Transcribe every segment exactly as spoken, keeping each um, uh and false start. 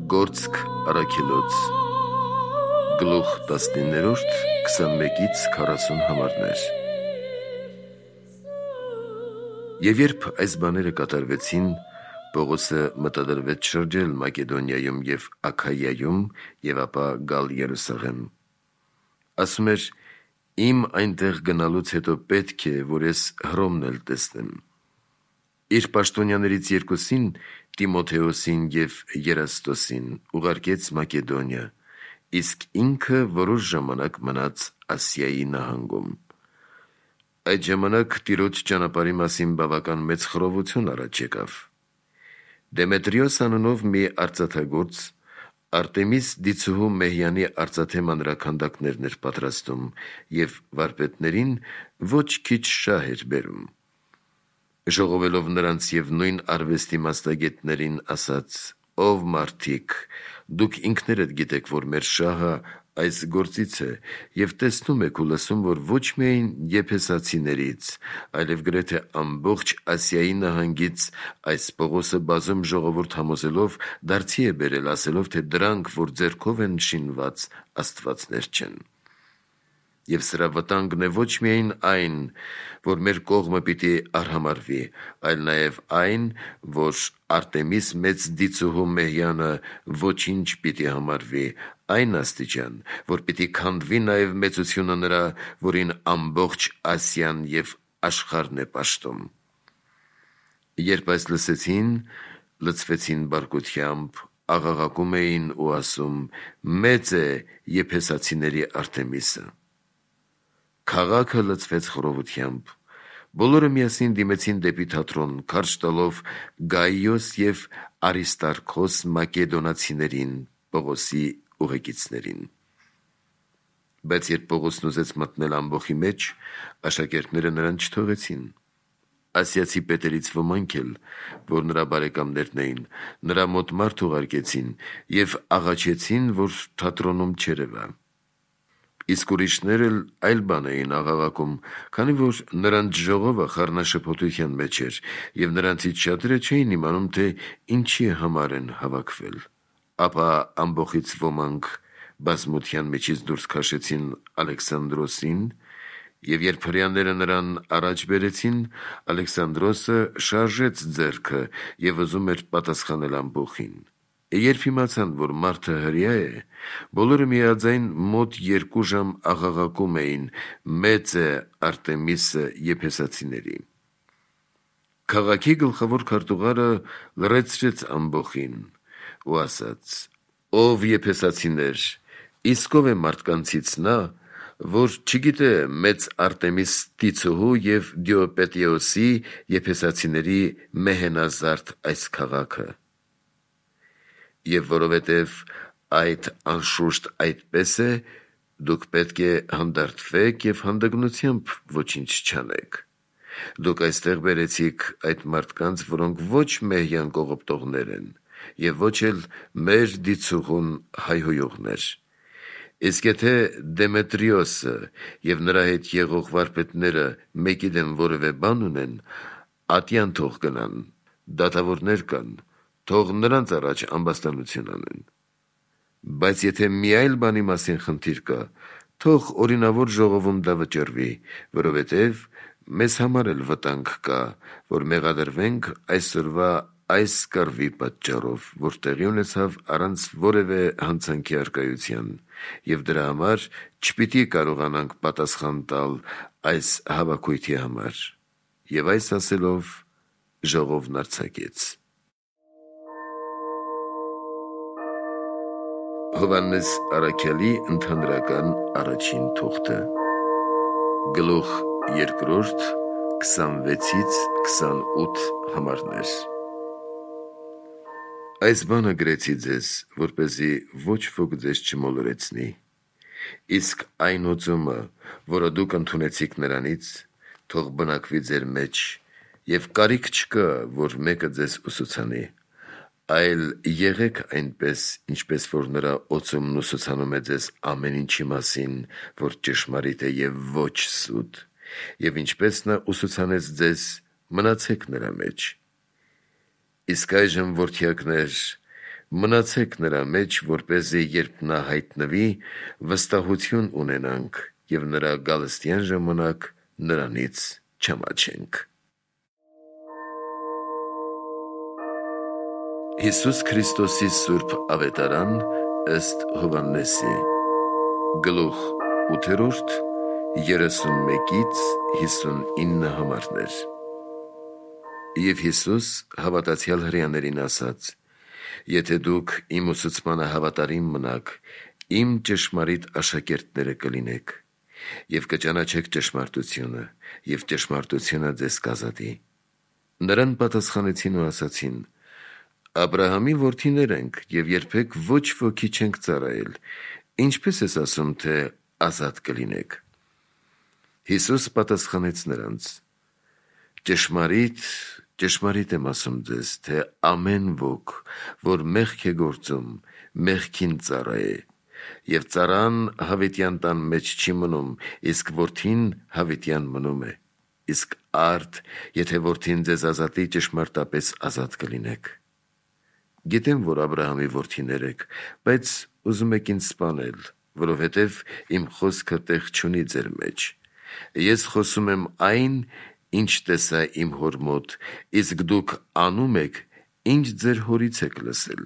Գործք առաքելոց գլուխ տասնիններորդ քսանմեկից քառասուն համարներ։ Եվ երբ այս բաները կատարվեցին, Պողոսը մտադրվեց շրջել Մակեդոնիայում և Աքայիայում և ապա գալ Երուսաղեմ։ Ասում էր. «Իմ այնտեղ գնալուց հետո պետք է, որ ես Հռոմն էլ տեսնեմ»։ Իր պաշտոնյաներից երկուսին՝ Տիմոթեոսին և Երաստոսին ուղարկեց Մակեդոնիա, իսկ ինքը որոշ ժամանակ մնաց Ասիայի նահանգում։ Այդ ժամանակ Տիրոջ ճանապարհի մասին բավական մեծ խռովություն առաջ եկավ։ Դեմետրիոս անունով մի արծաթագործ Արտեմիս դիցուհու Մեհյանի արծաթե մանրաքանդակներն էր պատրաստում և վարպետներին ոչ քիչ շահ էր բերում։ Ժողովելով նրանց և նույն արվեստի մասնագետներին ասաց. «Ով մարդիկ, դուք ինքներդ գիտեք, որ մեր շահը այս գործից է և տեսնում եք ու լսում, որ ոչ միայն եփեսացիներից, այլև գրեթե ամբողջ Ասիայի նահանգից այս Պողոսը բազում ժողովուրդ համոզելով դարձի է բերել, ասելով, թե դրանք, որ ձեռքով են շինված, աստվածներ չեն։ Եվ սրա վտանգն է ոչ միայն այն, որ մեր կողմը պիտի արհամարհվի, այլ նաև այն, որ Արտեմիս մեծ դիցուհու Մեհյանը ոչինչ պիտի համարվի, այն աստիճան, որ պիտի քանդվի նաև մեծությունը նրա, որին ամբողջ Ասիան և աշխարհն է պաշտում»։ Երբ այս լսեցին, լցվեցին բարկությամբ, աղաղակում էին ու ասում. «Մեծ է եփեսացիների Արտեմիսը»։ Քաղաքը լցվեց խռովությամբ։ Բոլորը միասին դիմեցին դեպի թատրոն, քարշ տալով Գայիոս և Արիստարխոս մակեդոնացիներին, Պողոսի ուղեկիցներին։ Բայց երբ Պողոսն ուզեց մտնել ամբոխի մեջ, աշակերտները նրան չթողեցին։ Ասիացի պետերից ոմանք էլ, որ նրա բարեկամներն էին, նրա մոտ մարդ ուղարկեցին և աղաչեցին, որ թատրոնում չերևա։ Իսկ ուրիշներ էլ այլ բան էին աղաղակում, քանի որ նրանց ժողովը խառնաշփոթության մեջ էր, և նրանցից շատերը չէին իմանում, թե ինչի համար են հավաքվել։ Ապա ամբոխից ոմանք բազմության միջից դուրս քաշեցին Ալեքսանդրոսին, և երբ հրեաները նրան առաջ բերեցին, Ալեքսանդրոսը շարժեց ձեռքը և ուզում էր պատասխանել ամբոխին։ Երբ իմացան, որ մարդը հրեա է, բոլորը միաձայն մոտ երկու ժամ աղաղակում էին. «Մեծ է Արտեմիսը եփեսացիների»։ Քաղաքի գլխավոր քարտուղարը լռեցրեց ամբոխին ու ասաց. «Ով եփեսացիներ, իսկ ով է մարդկանցից նա, որ չգիտե մեծ Արտեմիս դիցուհու և Դիոպետեոսի եփեսացիների մեհենազարդ այս քաղաքը։ Եվ որովհետև այդ անշուշտ այդպես է, դուք պետք է հանդարտվեք և հանդգնությամբ ոչինչ չանեք։ Դուք այստեղ բերեցիք այդ մարդկանց, որոնք ոչ Մեհյան կողոպտողներ են և ոչ էլ մեր դիցուհուն հայհոյողներ։ Իսկ եթե Դեմետրիոսը և նրա հետ եղող վարպետները մեկի դեմ որևէ բան ունեն, ատյան թող գնան, դատավորներ կան, թող նրանց առաջ ամբաստանություն անեն։ Բայց եթե մի այլ բանի մասին խնդիր կա, թող օրինավոր ժողովում դա վճռվի, որովհետև մեզ համար էլ վտանգ կա, որ մեղադրվենք այսօրվա այս կռվի պատճառով, որ տեղի ունեցավ առանց որևէ հանցանքի առկայության, և դրա համար չպիտի կարողանանք պատասխան տալ այս հավաքույթի համար։ Եվ այս ասելով ժողովն արձակեց։ Հովհաննես առաքյալի ընդհանրական առաջին թուղթը, գլուխ երկրորդ, քսանվեցից քսանութ համարներ։ Այս բանը գրեցի ձեզ, որպեսզի ոչ ոք ձեզ չմոլորեցնի։ Իսկ այն օծումը, որը դուք ընդունեցիք նրանից, թող բնակվի ձեր մեջ, և կարիք չկա, որ մեկը ձեզ ուսուցանի, այլ եղեք այնպես, ինչպես որ նրա օծումն ուսուցանում է ձեզ ամեն ինչի մասին, որ ճշմարիտ է և ոչ սուտ, և ինչպես նա ուսուցանեց ձեզ, մնացեք նրա մեջ։ Իսկ այժմ, որդյակներ, Մնացեք նրա մեջ, որպեսզի երբ նա հայտնվի, վստահություն ունենանք և նրա գալստյան ժամանակ նրանից չամաչենք։ Հիսուս Քրիստոսի Սուրբ Ավետարան ըստ Հովհաննեսի, գլուխ ութերորդ, երեսունմեկից հիսունինը համարներ։ Եվ Հիսուս հավատացյալ հրեաներին ասաց. «Եթե դուք իմ ուսուցմանը հավատարիմ մնաք, իմ ճշմարիտ աշակերտները կլինեք, և կճանաչեք ճշմարտությունը, և ճշմարտությունը ձեզ կազատի»։ Նրան պատասխանեցին ու ասացին. «Աբրահամի որդիներ ենք, և երբեք ոչ ոքի չենք ծառայել, ինչպե՞ս ես ասում, թե ազատ կլինեք»։ Հիսուս պատասխանեց նրանց. «Ճշմարիտ, ճշմարիտ եմ ասում ձեզ, թե ամեն ոք, որ մեղք է գործում, մեղքին ծառա է, և ծառան հավիտյան տան մեջ չի մնում, իսկ որդին հավիտյան մնում է, իսկ արդ, եթե որդին ձեզ ազատի, ճշմարտապես ազատ կլինեք։ Գիտեմ, որ Աբրահամի որդիներ եք, բայց ուզում եք ինձ սպանել, որովհետև իմ խոսքը տեղ չունի ձեր մեջ։ Ես խոսում եմ այն, ինչ տեսա իմ հոր մոտ, իսկ դուք անում եք, ինչ ձեր հորից եք լսել»։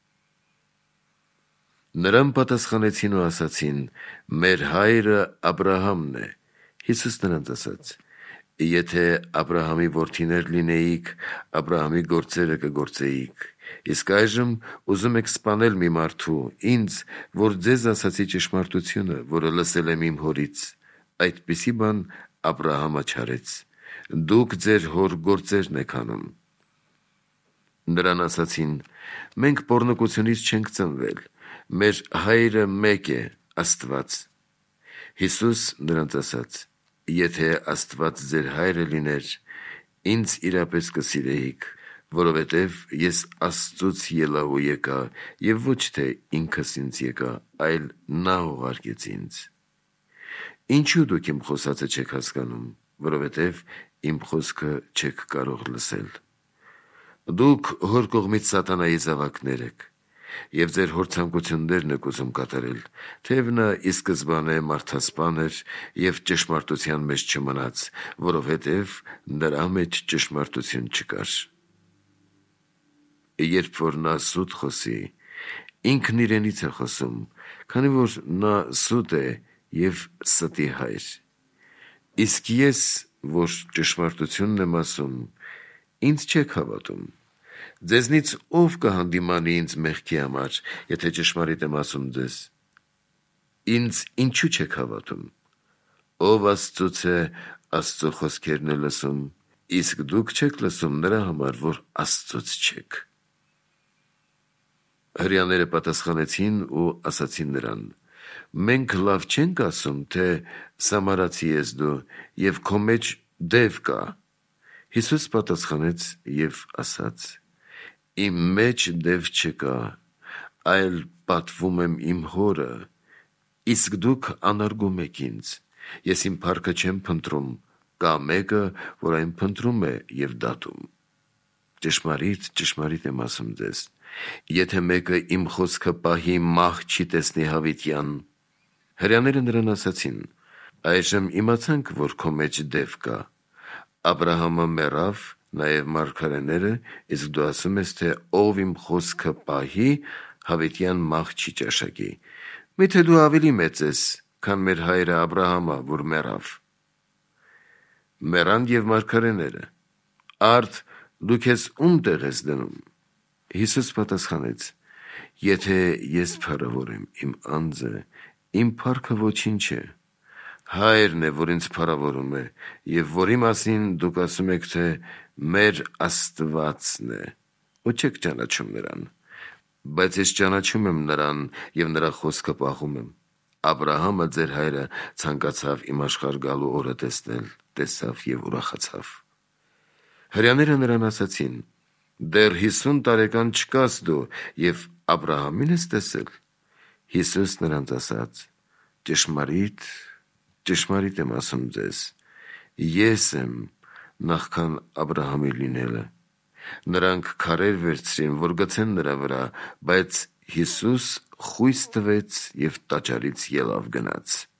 Նրան պատասխանեցին ու ասացին. «Մեր հայրը Աբրահամն է»։ Հիսուս նրանց ասաց. «Եթե Աբրահամի որդիներ լինեիք, Աբրահամի գործերը կգործեիք։ Իսկ այժմ ուզում եք սպանել մի մարդու, ինձ, որ ձեզ ասացի ճշմարտությունը, որը լսել եմ իմ հորից։ Այդպիսի բան Աբրահամը չարեց։ Դուք ձեր հոր գործերն եք անում»։ Նրան ասացին. «Մենք պոռնկությունից չենք ծնվել, մեր հայրը մեկ է, Աստված»։ Հիսուս նրանց ասաց. «Եթե Աստված ձեր հայրը լիներ, ինձ իրապես կսիրեիք, որովհետև ես Աստծուց ելա ու եկա, և ոչ թե ինքս ինձ եկա, այլ նա ուղարկեց ինձ։ Ինչու դուք իմ խոսածը չեք հասկանում, որովհետև իմ խոսքը չեք կարող լսել։ Դուք հոր կողմից սատանայի զավակներ եք, և ձեր հոր ցանկություններն եք ուզում կատարել, թեև նա ի սկզբանե մարդասպան էր և ճշմարտության մեջ չմնաց, որովհետև նրա մեջ ճշմարտություն չկար։ Երբ որ նա սուտ խոսի, ինքն իրենից է խոսում, քանի որ նա սուտ է և ստի հայր։ Իսկ ես, որ ճշմարտությունն եմ ասում, ինձ չեք հավատում։ Ձեզնից ով կհանդիմանի ինձ մեղքի համար, եթե ճշմարիտ եմ ասում ձեզ։ Ինձ ինչու չեք հավատում։ Ով Աստծուց է, Աստծո խոսքերն է լսում, իսկ դուք չեք լսում նրա համար, որ Աստծուց չեք։ Հրեաները պատասխանեցին ու ասացին նրան. «Մենք լավ չենք ասում, թե սամարացի ես դու, և քո մեջ դև կա»։ Հիսուս պատասխանեց և ասաց. «Իմ մեջ դև չկա, այլ պատվում եմ իմ հորը, իսկ դուք անարգում եք ինձ։ Ես իմ փառքը չեմ փնտրում, կա մեկը, որ այն փնտրում է և դատում։ Ճշմարիտ, ճշմարիտ եմ ասում ձեզ, եթե մեկը իմ խոսքը պահի, մահ չի տեսնի հավիտյան»։ Հրեաները նրան ասացին. «Այժմ իմացանք, որ քո մեջ դև կա։ Աբրահամը մեռավ, նաև մարգարեները, իսկ դու ասում ես, թե ով իմ խոսքը պահի, հավիտյան մահ չի ճաշակի։ Միթե դու ավելի մեծ ես, քան մեր հայրը Աբրահամը, որ մեռավ։ Մեռան և մարգարեները, արդ դու քեզ ում տեղ ես դնում»։ Հիսուս պատասխանեց. «Եթե ես փառավորեմ իմ անձը, իմ փառքը ոչինչ է։ Հայրն է, որ ինձ փառավորում է, և որի մասին դուք ասում եք, թե մեր Աստվածն է, ու չեք ճանաչում նրան։ Բայց ես ճանաչում եմ նրան և նրա խոսքը պահում եմ։ Աբրահամը ձեր հայրը ցանկացավ իմ աշխարհ գալու օրը տեսնել, տեսավ և ուրախացավ»։ Հրեաները նրան ասացին. «Դեռ հիսուն տարեկան չկաս դու, և Աբրահամի՞ն ես տեսել»։ Հիսուս նրանց ասաց. «Ճշմարիտ, ճշմարիտ եմ ասում ձեզ, ես եմ նախքան Աբրահամի լինելը։ Նրանք քարեր վերցրին, որ գցեն նրա վրա, բայց Հիսուս խույս տվեց և տաճարից ելավ գնաց։